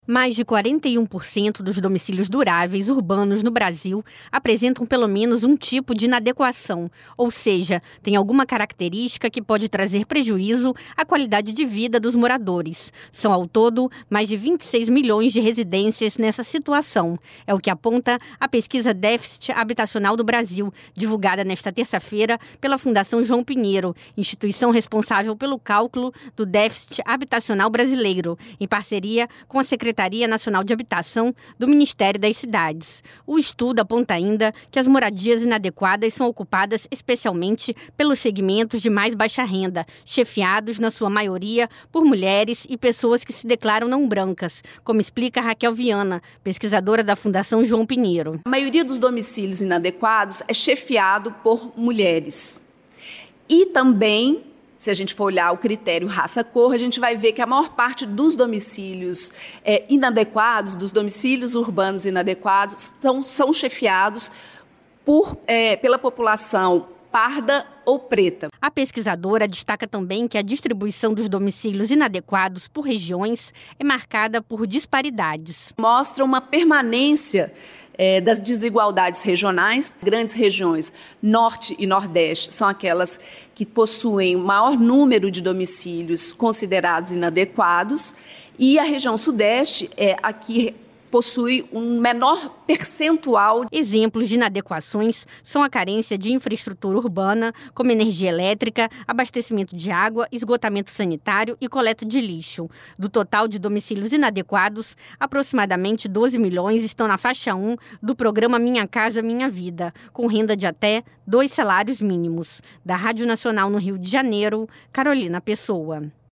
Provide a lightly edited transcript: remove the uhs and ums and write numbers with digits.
Mais de 41% dos domicílios duráveis urbanos no Brasil apresentam pelo menos um tipo de inadequação, ou seja, tem alguma característica que pode trazer prejuízo à qualidade de vida dos moradores. São, ao todo, mais de 26 milhões de residências nessa situação. É o que aponta a pesquisa Déficit Habitacional do Brasil, divulgada nesta terça-feira pela Fundação João Pinheiro, instituição responsável pelo cálculo do déficit habitacional brasileiro, em parceria com a Secretaria Nacional de Habitação do Ministério das Cidades. O estudo aponta ainda que as moradias inadequadas são ocupadas especialmente pelos segmentos de mais baixa renda, chefiados, na sua maioria, por mulheres e pessoas que se declaram não brancas, como explica Raquel Viana, pesquisadora da Fundação João Pinheiro. A maioria dos domicílios inadequados é chefiado por mulheres. E também, se a gente for olhar o critério raça-cor, a gente vai ver que a maior parte dos domicílios inadequados, dos domicílios urbanos inadequados, são chefiados pela população parda ou preta. A pesquisadora destaca também que a distribuição dos domicílios inadequados por regiões é marcada por disparidades. Mostra uma permanência das desigualdades regionais. Grandes regiões, Norte e Nordeste, são aquelas que possuem o maior número de domicílios considerados inadequados, e a região Sudeste é a que possui um menor percentual. Exemplos de inadequações são a carência de infraestrutura urbana, como energia elétrica, abastecimento de água, esgotamento sanitário e coleta de lixo. Do total de domicílios inadequados, aproximadamente 12 milhões estão na faixa 1 do programa Minha Casa Minha Vida, com renda de até 2 salários mínimos. Da Rádio Nacional no Rio de Janeiro, Carolina Pessoa.